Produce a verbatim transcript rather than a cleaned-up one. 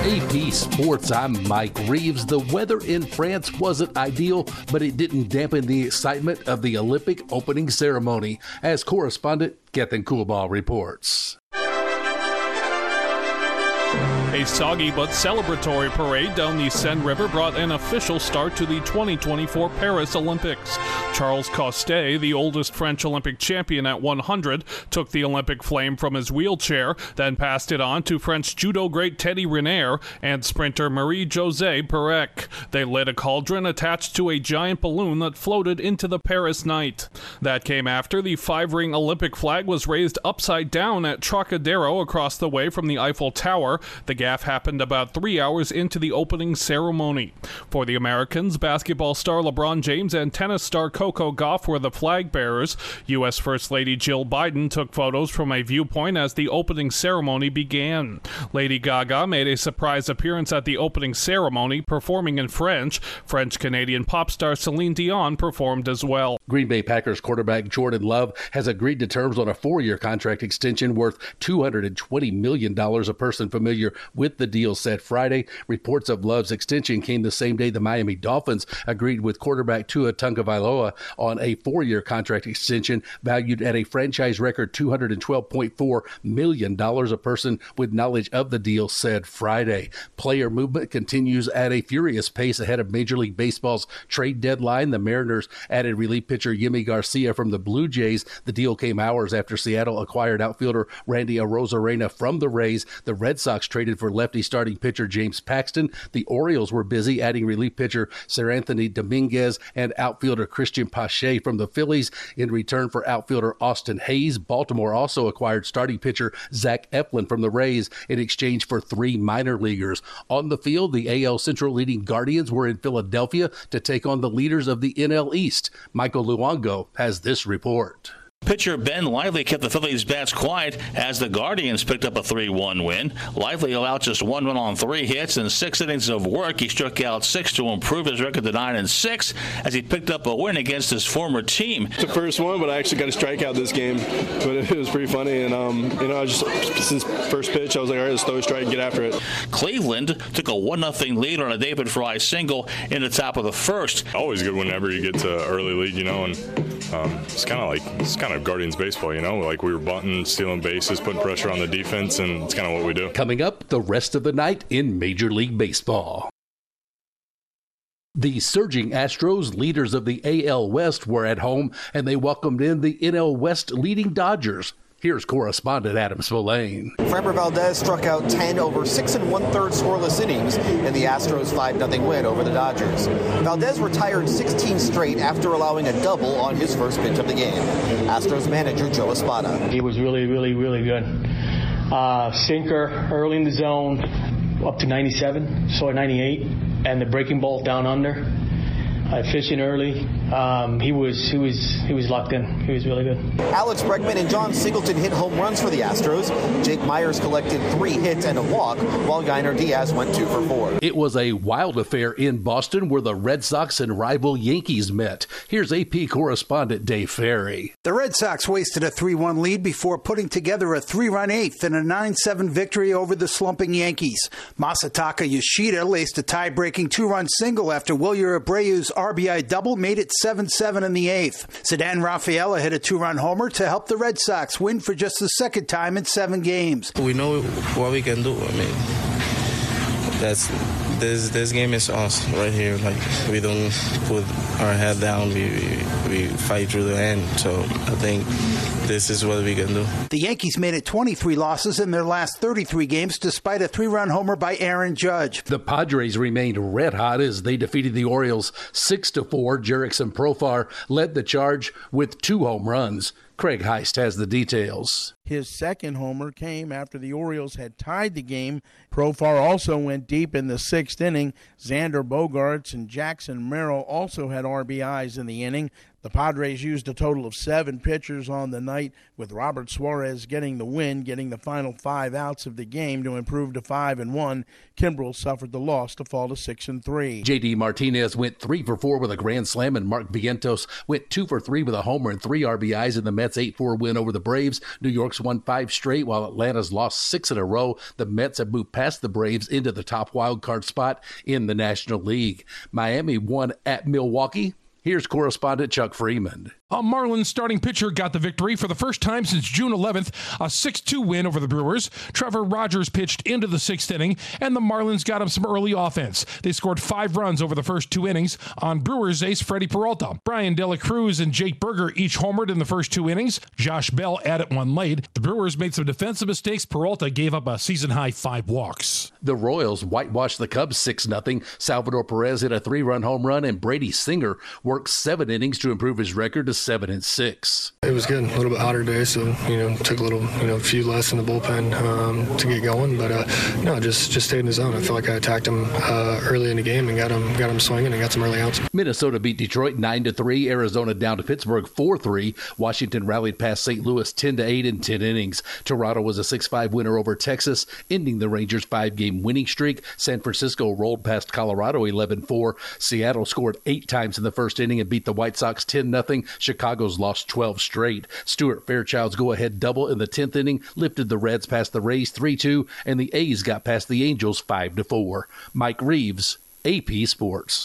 A P Sports, I'm Mike Reeves. The weather in France wasn't ideal, but it didn't dampen the excitement of the Olympic opening ceremony, as correspondent Gethin Coolbaugh reports. A soggy but celebratory parade down the Seine River brought an official start to the twenty twenty-four Paris Olympics. Charles Costet, the oldest French Olympic champion at one hundred, took the Olympic flame from his wheelchair, then passed it on to French judo great Teddy Riner and sprinter Marie-Josée Pérec. They lit a cauldron attached to a giant balloon that floated into the Paris night. That came after the five-ring Olympic flag was raised upside down at Trocadero across the way from the Eiffel Tower. The gaffe happened about three hours into the opening ceremony. For the Americans, basketball star LeBron James and tennis star Coco Gauff were the flag bearers. U S First Lady Jill Biden took photos from a viewpoint as the opening ceremony began. Lady Gaga made a surprise appearance at the opening ceremony, performing in French. French-Canadian pop star Celine Dion performed as well. Green Bay Packers quarterback Jordan Love has agreed to terms on a four-year contract extension worth two hundred twenty million dollars. A person familiar with the deal said Friday. Reports of Love's extension came the same day the Miami Dolphins agreed with quarterback Tua Tagovailoa on a four-year contract extension valued at a franchise record two hundred twelve point four million dollars. A person with knowledge of the deal said Friday. Player movement continues at a furious pace ahead of Major League Baseball's trade deadline. The Mariners added relief pitcher Yimi Garcia from the Blue Jays. The deal came hours after Seattle acquired outfielder Randy Arozarena from the Rays. The Red Sox traded for lefty starting pitcher James Paxton. The Orioles were busy adding relief pitcher Seranthony Dominguez and outfielder Christian Pache from the Phillies in return for outfielder Austin Hayes. Baltimore also acquired starting pitcher Zach Eflin from the Rays in exchange for three minor leaguers. On the field, the A L Central leading Guardians were in Philadelphia to take on the leaders of the N L East. Michael Luongo has this report. Pitcher Ben Lively kept the Phillies' bats quiet as the Guardians picked up a three one win. Lively allowed just one run on three hits and six innings of work. He struck out six to improve his record to nine and six as he picked up a win against his former team. It's the first one, but I actually got a strikeout this game. But it was pretty funny, and um, you know, I just since first pitch, I was like, all right, let's throw a strike and get after it. Cleveland took a one nothing lead on a David Fry single in the top of the first. Always good whenever you get to early lead, you know, and um, it's kind of like it's kind of Guardians baseball, you know, like we were bunting, stealing bases, putting pressure on the defense, and it's kind of what we do. Coming up the rest of the night in Major League Baseball. The surging Astros, leaders of the A L West, were at home, and they welcomed in the N L West leading Dodgers. Here's correspondent Adam Spillane. Framber Valdez struck out ten over six and one-third scoreless innings in the Astros' five nothing win over the Dodgers. Valdez retired sixteen straight after allowing a double on his first pitch of the game. Astros manager Joe Espada. He was really, really, really good. Uh, sinker early in the zone, up to ninety-seven, so at ninety-eight, and the breaking ball down under. Uh, fishing early. Um, he was he was he was locked in. He was really good. Alex Bregman and John Singleton hit home runs for the Astros. Jake Myers collected three hits and a walk, while Yainer Diaz went two for four. It was a wild affair in Boston where the Red Sox and rival Yankees met. Here's A P correspondent Dave Ferry. The Red Sox wasted a three one lead before putting together a three-run eighth in a nine seven victory over the slumping Yankees. Masataka Yoshida laced a tie-breaking two-run single after Wilyer Abreu's R B I double made it seven seven in the eighth. Ceddanne Rafaela hit a two-run homer to help the Red Sox win for just the second time in seven games. We know what we can do. I mean, that's this this game is us right here. Like, we don't put our head down. We, we we fight through the end. So I think this is what we can do. The Yankees made it twenty-three losses in their last thirty-three games despite a three-run homer by Aaron Judge. The Padres remained red hot as they defeated the Orioles six to four. Jerickson Profar led the charge with two home runs. Craig Heist has the details. His second homer came after the Orioles had tied the game. Profar also went deep in the sixth inning. Xander Bogaerts and Jackson Merrill also had R B Is in the inning. The Padres used a total of seven pitchers on the night, with Robert Suarez getting the win, getting the final five outs of the game to improve to five and one. Kimbrel suffered the loss to fall to six and three. J D Martinez went three for four with a grand slam, and Mark Vientos went two for three with a homer and three R B Is in the Mets' eight four win over the Braves. New York's won five straight, while Atlanta's lost six in a row. The Mets have moved past the Braves into the top wild card spot in the National League. Miami won at Milwaukee. Here's correspondent Chuck Freeman. A Marlins starting pitcher got the victory for the first time since June eleventh, a six two win over the Brewers. Trevor Rogers pitched into the sixth inning, and the Marlins got him some early offense. They scored five runs over the first two innings on Brewers ace Freddie Peralta. Brian De La Cruz and Jake Berger each homered in the first two innings. Josh Bell added one late. The Brewers made some defensive mistakes. Peralta gave up a season-high five walks. The Royals whitewashed the Cubs six nothing. Salvador Perez hit a three-run home run, and Brady Singer worked seven innings to improve his record to seven and six. It was good. A little bit hotter day, so you know, took a little, you know, a few less in the bullpen um, to get going. But uh, no, just just stayed in the zone. I feel like I attacked him uh, early in the game and got him got him swinging and got some early outs. Minnesota beat Detroit nine to three. Arizona down to Pittsburgh four three. Washington rallied past Saint Louis ten to eight in ten innings. Toronto was a six five winner over Texas, ending the Rangers' five-game winning streak. San Francisco rolled past Colorado eleven four. Seattle scored eight times in the first inning and beat the White Sox ten nothing. Chicago's lost twelve straight. Stuart Fairchild's go-ahead double in the tenth inning lifted the Reds past the Rays three two, and the A's got past the Angels five to four. Mike Reeves, A P Sports.